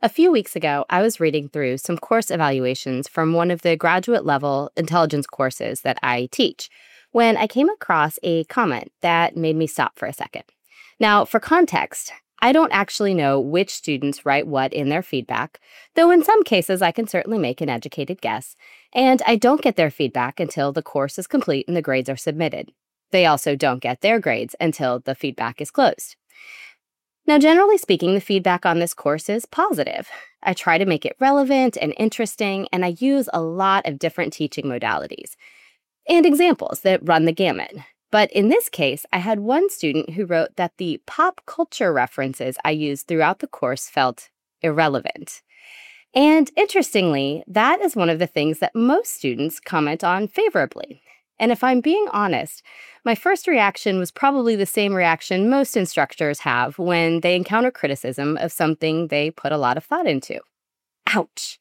A few weeks ago, I was reading through some course evaluations from one of the graduate level intelligence courses that I teach when I came across a comment that made me stop for a second. Now, for context, I don't actually know which students write what in their feedback, though in some cases I can certainly make an educated guess, and I don't get their feedback until the course is complete and the grades are submitted. They also don't get their grades until the feedback is closed. Now, generally speaking, the feedback on this course is positive. I try to make it relevant and interesting, and I use a lot of different teaching modalities and examples that run the gamut. But in this case, I had one student who wrote that the pop culture references I used throughout the course felt irrelevant. And interestingly, that is one of the things that most students comment on favorably. And if I'm being honest, my first reaction was probably the same reaction most instructors have when they encounter criticism of something they put a lot of thought into. Ouch.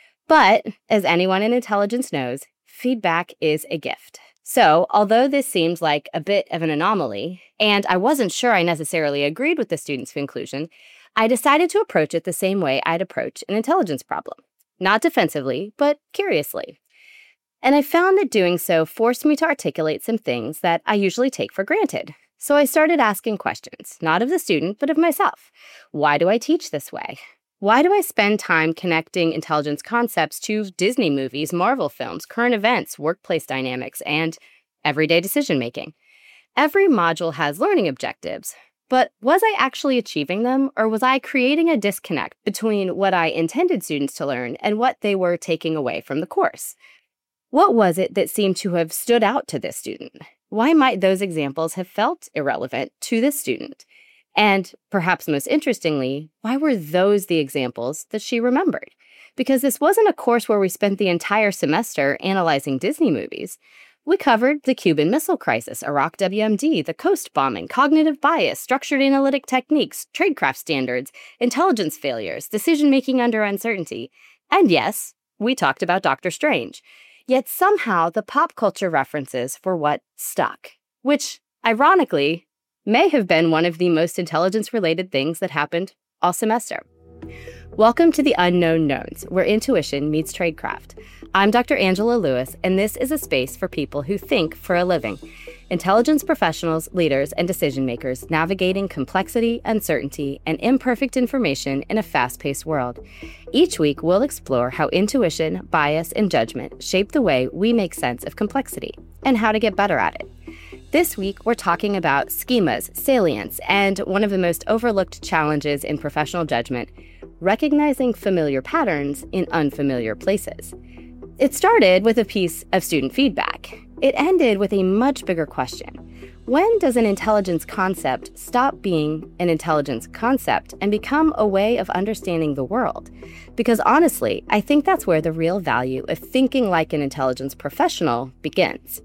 But as anyone in intelligence knows, feedback is a gift. So, although this seems like a bit of an anomaly, and I wasn't sure I necessarily agreed with the student's conclusion, I decided to approach it the same way I'd approach an intelligence problem. Not defensively, but curiously. And I found that doing so forced me to articulate some things that I usually take for granted. So I started asking questions, not of the student, but of myself. Why do I teach this way? Why do I spend time connecting intelligence concepts to Disney movies, Marvel films, current events, workplace dynamics, and everyday decision-making? Every module has learning objectives, but was I actually achieving them, or was I creating a disconnect between what I intended students to learn and what they were taking away from the course? What was it that seemed to have stood out to this student? Why might those examples have felt irrelevant to this student? And perhaps most interestingly, why were those the examples that she remembered? Because this wasn't a course where we spent the entire semester analyzing Disney movies. We covered the Cuban Missile Crisis, Iraq WMD, the coast bombing, cognitive bias, structured analytic techniques, tradecraft standards, intelligence failures, decision-making under uncertainty. And yes, we talked about Dr. Strange. Yet somehow the pop culture references were what stuck, which, ironically, may have been one of the most intelligence-related things that happened all semester. Welcome to the Unknown Knowns, where intuition meets tradecraft. I'm Dr. Angela Lewis, and this is a space for people who think for a living. Intelligence professionals, leaders, and decision-makers navigating complexity, uncertainty, and imperfect information in a fast-paced world. Each week, we'll explore how intuition, bias, and judgment shape the way we make sense of complexity and how to get better at it. This week, we're talking about schemas, salience, and one of the most overlooked challenges in professional judgment, recognizing familiar patterns in unfamiliar places. It started with a piece of student feedback. It ended with a much bigger question. When does an intelligence concept stop being an intelligence concept and become a way of understanding the world? Because honestly, I think that's where the real value of thinking like an intelligence professional begins.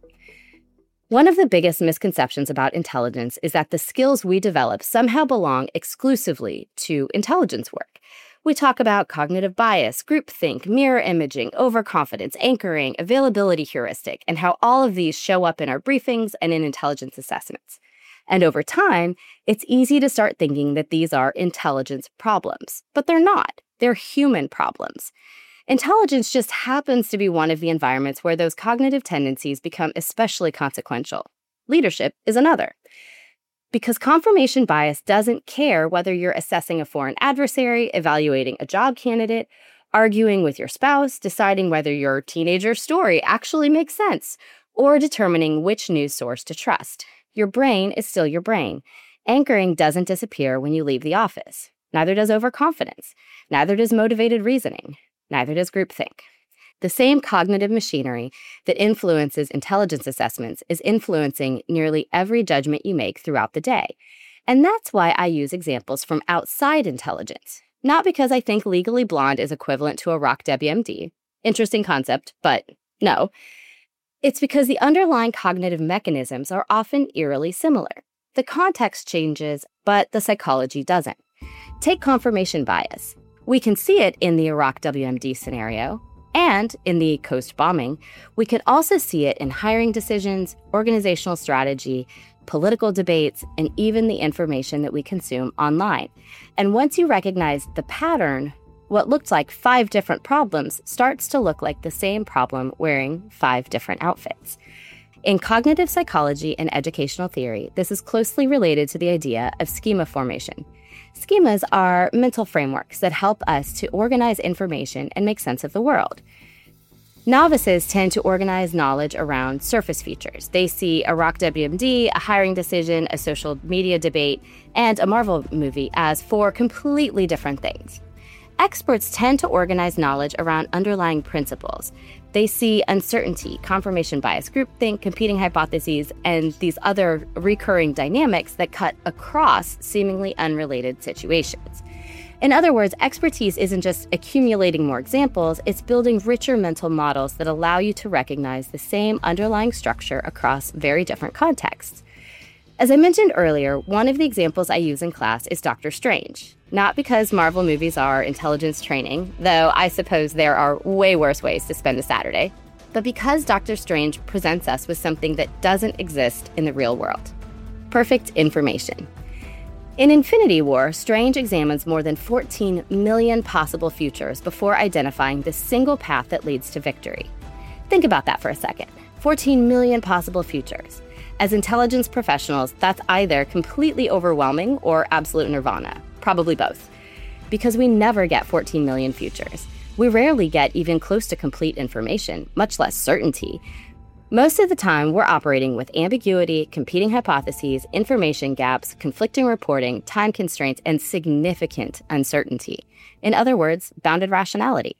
One of the biggest misconceptions about intelligence is that the skills we develop somehow belong exclusively to intelligence work. We talk about cognitive bias, groupthink, mirror imaging, overconfidence, anchoring, availability heuristic, and how all of these show up in our briefings and in intelligence assessments. And over time, it's easy to start thinking that these are intelligence problems, but they're not. They're human problems. Intelligence just happens to be one of the environments where those cognitive tendencies become especially consequential. Leadership is another. Because confirmation bias doesn't care whether you're assessing a foreign adversary, evaluating a job candidate, arguing with your spouse, deciding whether your teenager's story actually makes sense, or determining which news source to trust. Your brain is still your brain. Anchoring doesn't disappear when you leave the office. Neither does overconfidence. Neither does motivated reasoning. Neither does groupthink. The same cognitive machinery that influences intelligence assessments is influencing nearly every judgment you make throughout the day. And that's why I use examples from outside intelligence. Not because I think Legally Blonde is equivalent to Iraq WMD. Interesting concept, but no. It's because the underlying cognitive mechanisms are often eerily similar. The context changes, but the psychology doesn't. Take confirmation bias. We can see it in the Iraq WMD scenario, and in the coast bombing. We could also see it in hiring decisions, organizational strategy, political debates, and even the information that we consume online. And once you recognize the pattern, what looked like 5 different problems starts to look like the same problem wearing 5 different outfits. In cognitive psychology and educational theory, this is closely related to the idea of schema formation. Schemas are mental frameworks that help us to organize information and make sense of the world. Novices tend to organize knowledge around surface features. They see a rock WMD, a hiring decision, a social media debate, and a Marvel movie as 4 completely different things. Experts tend to organize knowledge around underlying principles. They see uncertainty, confirmation bias, groupthink, competing hypotheses, and these other recurring dynamics that cut across seemingly unrelated situations. In other words, expertise isn't just accumulating more examples, it's building richer mental models that allow you to recognize the same underlying structure across very different contexts. As I mentioned earlier, one of the examples I use in class is Doctor Strange. Not because Marvel movies are intelligence training, though I suppose there are way worse ways to spend a Saturday, but because Doctor Strange presents us with something that doesn't exist in the real world: perfect information. In Infinity War, Strange examines more than 14 million possible futures before identifying the single path that leads to victory. Think about that for a second. 14 million possible futures. As intelligence professionals, that's either completely overwhelming or absolute nirvana, probably both. Because we never get 14 million futures. We rarely get even close to complete information, much less certainty. Most of the time, we're operating with ambiguity, competing hypotheses, information gaps, conflicting reporting, time constraints, and significant uncertainty. In other words, bounded rationality.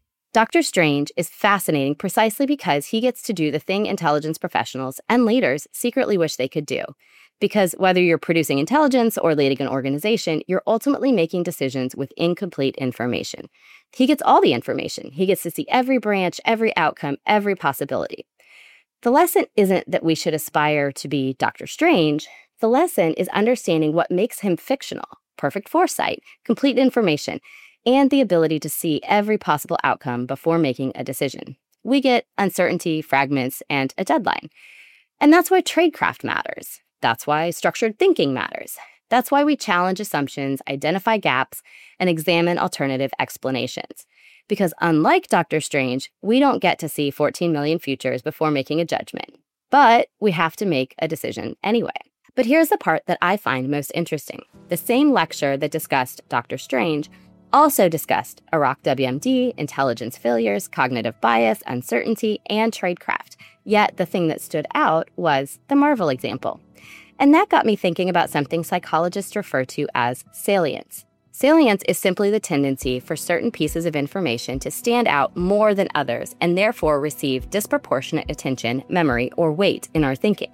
Dr. Strange is fascinating precisely because he gets to do the thing intelligence professionals and leaders secretly wish they could do. Because whether you're producing intelligence or leading an organization, you're ultimately making decisions with incomplete information. He gets all the information. He gets to see every branch, every outcome, every possibility. The lesson isn't that we should aspire to be Dr. Strange. The lesson is understanding what makes him fictional: perfect foresight, complete information, and the ability to see every possible outcome before making a decision. We get uncertainty, fragments, and a deadline. And that's why tradecraft matters. That's why structured thinking matters. That's why we challenge assumptions, identify gaps, and examine alternative explanations. Because unlike Dr. Strange, we don't get to see 14 million futures before making a judgment. But we have to make a decision anyway. But here's the part that I find most interesting. The same lecture that discussed Dr. Strange also discussed Iraq WMD, intelligence failures, cognitive bias, uncertainty, and tradecraft. Yet the thing that stood out was the Marvel example. And that got me thinking about something psychologists refer to as salience. Salience is simply the tendency for certain pieces of information to stand out more than others and therefore receive disproportionate attention, memory, or weight in our thinking.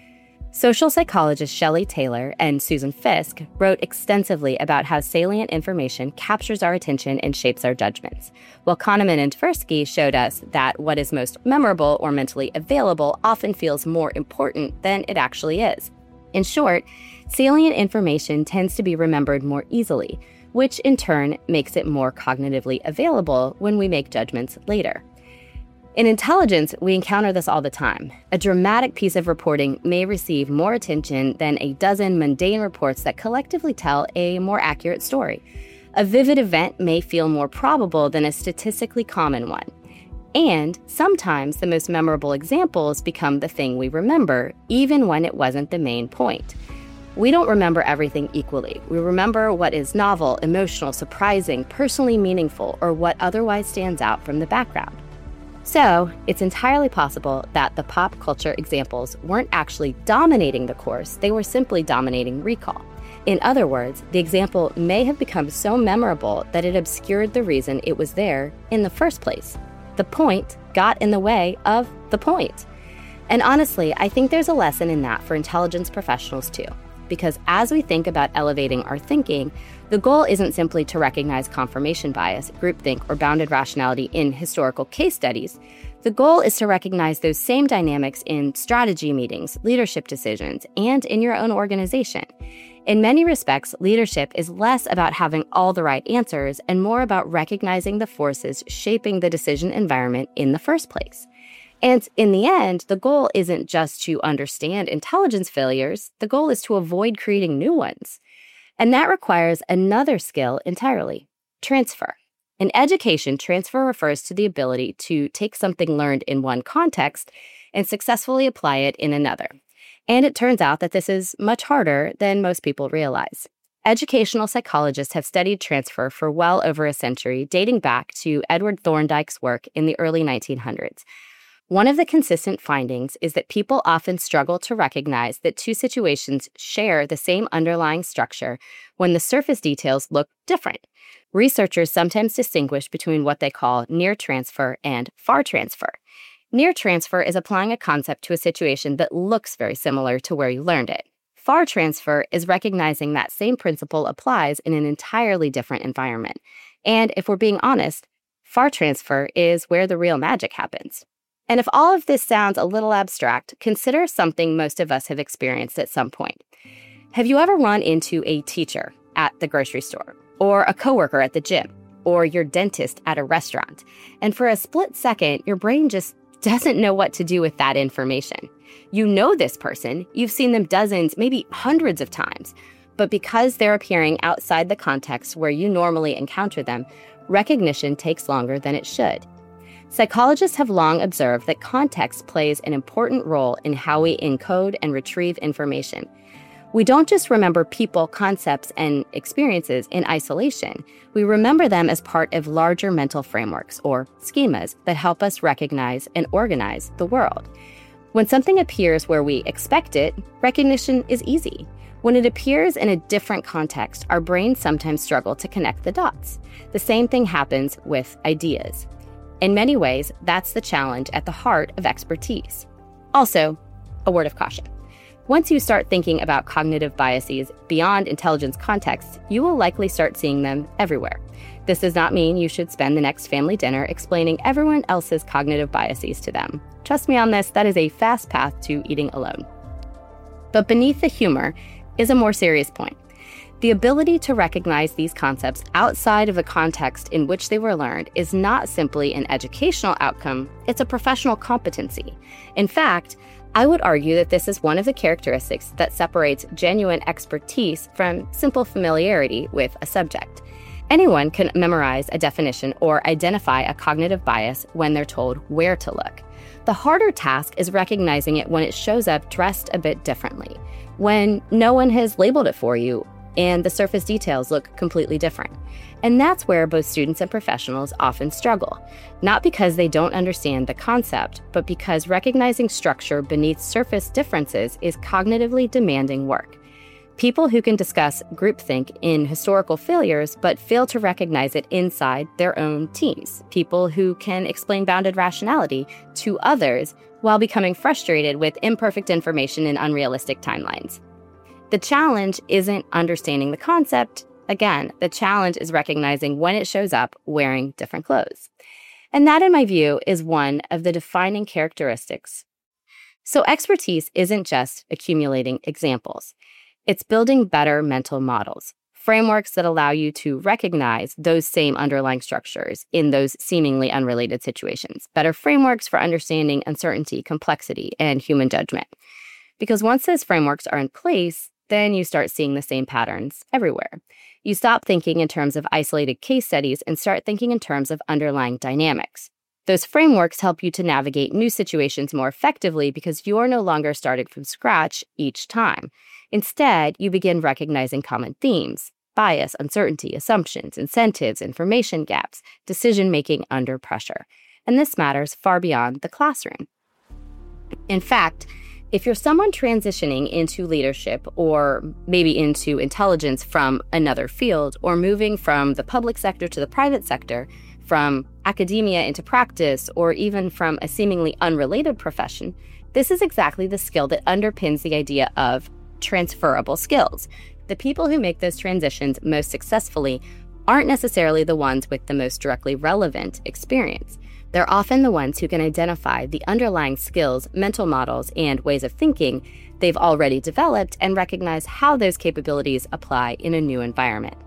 Social psychologists Shelley Taylor and Susan Fiske wrote extensively about how salient information captures our attention and shapes our judgments, while Kahneman and Tversky showed us that what is most memorable or mentally available often feels more important than it actually is. In short, salient information tends to be remembered more easily, which in turn makes it more cognitively available when we make judgments later. In intelligence, we encounter this all the time. A dramatic piece of reporting may receive more attention than a dozen mundane reports that collectively tell a more accurate story. A vivid event may feel more probable than a statistically common one. And sometimes the most memorable examples become the thing we remember, even when it wasn't the main point. We don't remember everything equally. We remember what is novel, emotional, surprising, personally meaningful, or what otherwise stands out from the background. So, it's entirely possible that the pop culture examples weren't actually dominating the course, they were simply dominating recall. In other words, the example may have become so memorable that it obscured the reason it was there in the first place. The point got in the way of the point. And honestly, I think there's a lesson in that for intelligence professionals too. Because as we think about elevating our thinking, the goal isn't simply to recognize confirmation bias, groupthink, or bounded rationality in historical case studies. The goal is to recognize those same dynamics in strategy meetings, leadership decisions, and in your own organization. In many respects, leadership is less about having all the right answers and more about recognizing the forces shaping the decision environment in the first place. And in the end, the goal isn't just to understand intelligence failures, the goal is to avoid creating new ones. And that requires another skill entirely: transfer. In education, transfer refers to the ability to take something learned in one context and successfully apply it in another. And it turns out that this is much harder than most people realize. Educational psychologists have studied transfer for well over a century, dating back to Edward Thorndike's work in the early 1900s. One of the consistent findings is that people often struggle to recognize that two situations share the same underlying structure when the surface details look different. Researchers sometimes distinguish between what they call near transfer and far transfer. Near transfer is applying a concept to a situation that looks very similar to where you learned it. Far transfer is recognizing that same principle applies in an entirely different environment. And if we're being honest, far transfer is where the real magic happens. And if all of this sounds a little abstract, consider something most of us have experienced at some point. Have you ever run into a teacher at the grocery store, or a coworker at the gym, or your dentist at a restaurant, and for a split second, your brain just doesn't know what to do with that information? You know this person, you've seen them dozens, maybe hundreds of times, but because they're appearing outside the context where you normally encounter them, recognition takes longer than it should. Psychologists have long observed that context plays an important role in how we encode and retrieve information. We don't just remember people, concepts, and experiences in isolation. We remember them as part of larger mental frameworks, or schemas, that help us recognize and organize the world. When something appears where we expect it, recognition is easy. When it appears in a different context, our brains sometimes struggle to connect the dots. The same thing happens with ideas. In many ways, that's the challenge at the heart of expertise. Also, a word of caution. Once you start thinking about cognitive biases beyond intelligence contexts, you will likely start seeing them everywhere. This does not mean you should spend the next family dinner explaining everyone else's cognitive biases to them. Trust me on this, that is a fast path to eating alone. But beneath the humor is a more serious point. The ability to recognize these concepts outside of the context in which they were learned is not simply an educational outcome, it's a professional competency. In fact, I would argue that this is one of the characteristics that separates genuine expertise from simple familiarity with a subject. Anyone can memorize a definition or identify a cognitive bias when they're told where to look. The harder task is recognizing it when it shows up dressed a bit differently, when no one has labeled it for you, and the surface details look completely different. And that's where both students and professionals often struggle, not because they don't understand the concept, but because recognizing structure beneath surface differences is cognitively demanding work. People who can discuss groupthink in historical failures but fail to recognize it inside their own teams. People who can explain bounded rationality to others while becoming frustrated with imperfect information in unrealistic timelines. The challenge isn't understanding the concept. Again, the challenge is recognizing when it shows up wearing different clothes. And that, in my view, is one of the defining characteristics. So expertise isn't just accumulating examples. It's building better mental models, frameworks that allow you to recognize those same underlying structures in those seemingly unrelated situations, better frameworks for understanding uncertainty, complexity, and human judgment. Because once those frameworks are in place, then you start seeing the same patterns everywhere. You stop thinking in terms of isolated case studies and start thinking in terms of underlying dynamics. Those frameworks help you to navigate new situations more effectively because you're no longer starting from scratch each time. Instead, you begin recognizing common themes: bias, uncertainty, assumptions, incentives, information gaps, decision-making under pressure. And this matters far beyond the classroom. In fact, if you're someone transitioning into leadership or maybe into intelligence from another field, or moving from the public sector to the private sector, from academia into practice, or even from a seemingly unrelated profession, this is exactly the skill that underpins the idea of transferable skills. The people who make those transitions most successfully aren't necessarily the ones with the most directly relevant experience. They're often the ones who can identify the underlying skills, mental models, and ways of thinking they've already developed and recognize how those capabilities apply in a new environment.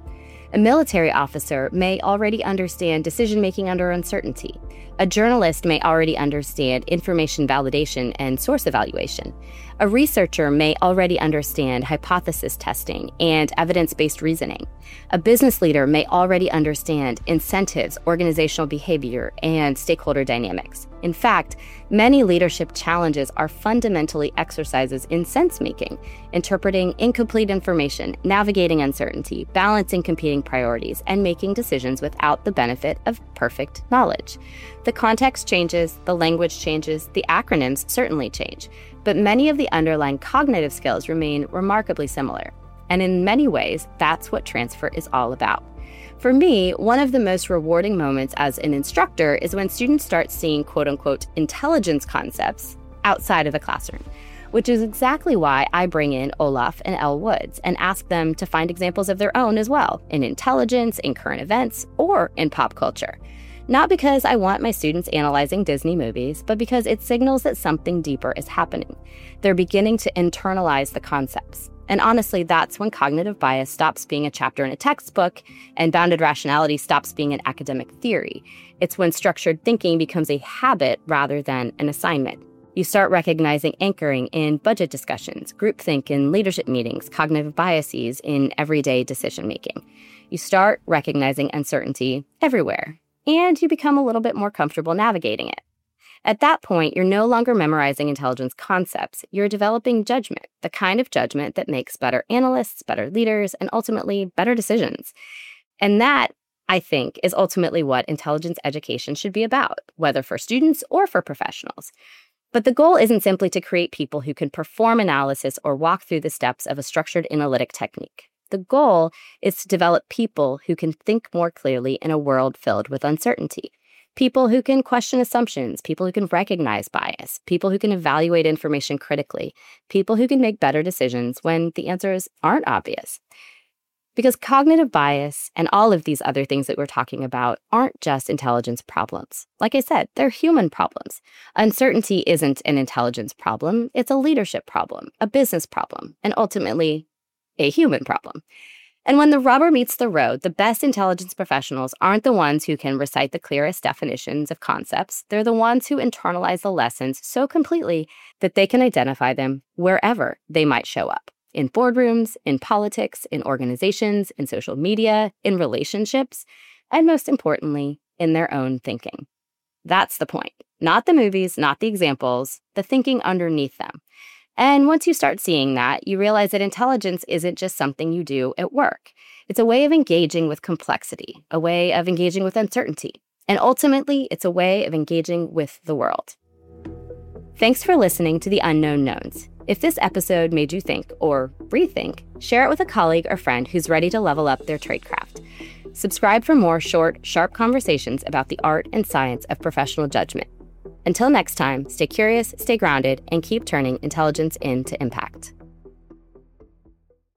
A military officer may already understand decision-making under uncertainty. A journalist may already understand information validation and source evaluation. A researcher may already understand hypothesis testing and evidence-based reasoning. A business leader may already understand incentives, organizational behavior, and stakeholder dynamics. In fact, many leadership challenges are fundamentally exercises in sense-making, interpreting incomplete information, navigating uncertainty, balancing competing priorities, and making decisions without the benefit of perfect knowledge. The context changes, the language changes, the acronyms certainly change, but many of the underlying cognitive skills remain remarkably similar. And in many ways, that's what transfer is all about. For me, one of the most rewarding moments as an instructor is when students start seeing quote-unquote intelligence concepts outside of the classroom, which is exactly why I bring in Olaf and Elle Woods and ask them to find examples of their own as well, in intelligence, in current events, or in pop culture. Not because I want my students analyzing Disney movies, but because it signals that something deeper is happening. They're beginning to internalize the concepts. And honestly, that's when cognitive bias stops being a chapter in a textbook and bounded rationality stops being an academic theory. It's when structured thinking becomes a habit rather than an assignment. You start recognizing anchoring in budget discussions, groupthink in leadership meetings, cognitive biases in everyday decision-making. You start recognizing uncertainty everywhere, and you become a little bit more comfortable navigating it. At that point, you're no longer memorizing intelligence concepts. You're developing judgment, the kind of judgment that makes better analysts, better leaders, and ultimately better decisions. And that, I think, is ultimately what intelligence education should be about, whether for students or for professionals. But the goal isn't simply to create people who can perform analysis or walk through the steps of a structured analytic technique. The goal is to develop people who can think more clearly in a world filled with uncertainty. People who can question assumptions, people who can recognize bias, people who can evaluate information critically, people who can make better decisions when the answers aren't obvious. Because cognitive bias and all of these other things that we're talking about aren't just intelligence problems. Like I said, they're human problems. Uncertainty isn't an intelligence problem, it's a leadership problem, a business problem, and ultimately a human problem. And when the rubber meets the road, the best intelligence professionals aren't the ones who can recite the clearest definitions of concepts. They're the ones who internalize the lessons so completely that they can identify them wherever they might show up. In boardrooms, in politics, in organizations, in social media, in relationships, and most importantly, in their own thinking. That's the point. Not the movies, not the examples, the thinking underneath them. And once you start seeing that, you realize that intelligence isn't just something you do at work. It's a way of engaging with complexity, a way of engaging with uncertainty, and ultimately, it's a way of engaging with the world. Thanks for listening to The Unknown Knowns. If this episode made you think or rethink, share it with a colleague or friend who's ready to level up their tradecraft. Subscribe for more short, sharp conversations about the art and science of professional judgment. Until next time, stay curious, stay grounded, and keep turning intelligence into impact.